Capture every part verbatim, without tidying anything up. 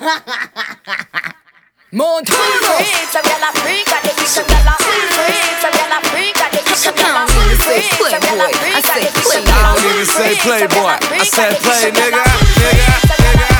Montana. Freak, some gyal a freak, got the kiss some gyal a freak, some gyal a freak, got the kiss some gyal a freak, some gyal a freak, got the kiss some gyal a I don't even say playboy, I said play, nigga, nigga, nigga.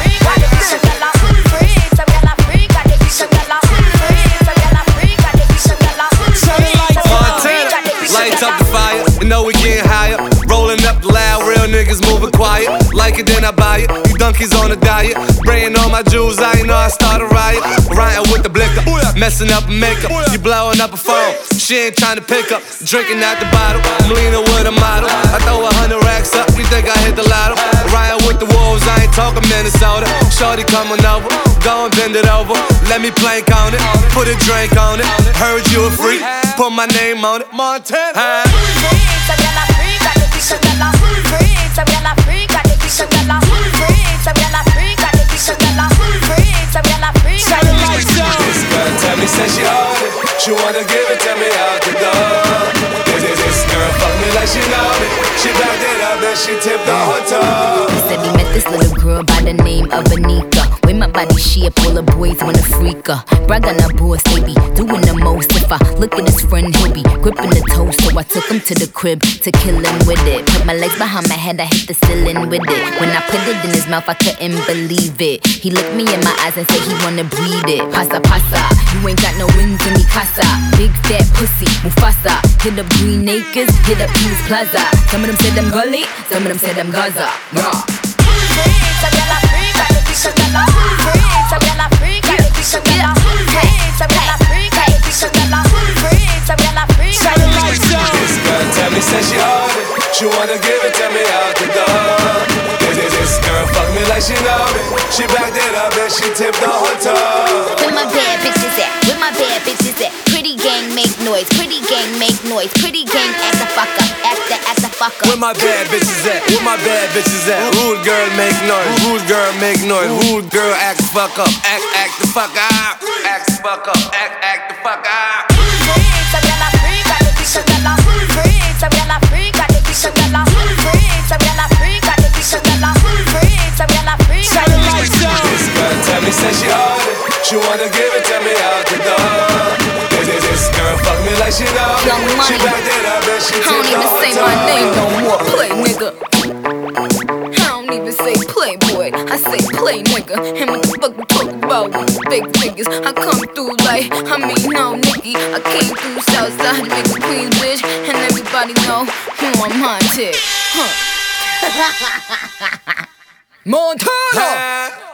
Lights up the fire, you know we getting higher. Rolling up the loud, real niggas moving quiet. Like it, then I buy it. You donkeys on a diet. Spraying all my jewels, I ain't know I start a riot. Riding with the blicker, messing up makeup. You blowing up a phone, she ain't trying to pick up. Drinking out the bottle, I'm leaning with a model. I throw a hundred racks up, you think I hit the lotto? Riding with the wolves, I ain't talking Minnesota. Shorty coming over, go and bend it over. Let me plank on it, put a drink on it. Heard you a freak, put my name on it. Montana. Freak, some gyal a freak, got the kiss some gyal a freak, some gyal a freak, got the kiss some gyal a freak, some gyal a freak, got the kiss some gyal a freak, some gyal a freak, got the kiss some gyal a freak. This girl tell me, say she on it. She wanna give it to me out the door. This, this, this girl fuck me like she know me. She backed it up and she tipped the hotel. He said he met this little girl by the name of Anika. With my body shape, all the boys wanna freak her. Brag on her boss, they be doing the most. If I look at his friend, he'll be gripping the toe. So I took him to the crib to kill him with it. Put my legs behind my head, I hit the ceiling with it. When I put it in his mouth, I couldn't believe it. He looked me in my eyes and said he wanna breathe it. Pasa, pasa, you ain't got no wings in me casa. Big fat pussy, Mufasa. Hit up Green Acres, hit up Peace Plaza. Some of them said I'm gully, some of them said I'm Gaza. Raw. Freak, some gyal a freak, got the kiss some gyal a freak, some gyal a freak, got the kiss some gyal a freak, some gyal a freak, got the kiss some gyal a freak, some gyal a freak, got the kiss some gyal a freak. This girl tell me, say she on it. She wanna give it to me out the door. This, this, this girl fuck me like she know me. She backed it up and she tipped the hotel. Where my bad bitches at? Where my bad bitches at? Pretty gang make noise, pretty gang make noise, pretty gang act the fuck up, act the act the fuck up. Where my bad bitches at? Where my bad bitches at? Rude girl make noise, rude girl make noise, rude girl act the fuck up, act act the fuck up, act the fuck up, act act the fuck up. Freak, some gyal a freak, got the kiss some gyal a freak, some gyal a freak, got the kiss some gyal a freak, some gyal a freak, got the kiss some gyal a freak, some gyal a freak, got the kiss some gyal a freak. This girl tell me, say she on it. She wanna give it to me out the door. This, this, this girl fuck me like she know me. Young Money. She backed it up and she I tipped don't the even say hotel. my name no more, play nigga. I don't even say playboy, I say play nigga. And what the fuck we talk about with the big figures? I come through like, I mean no Nicky. I came through Southside to make a Queens bitch. And everybody know who I'm haunted. Huh. Montana.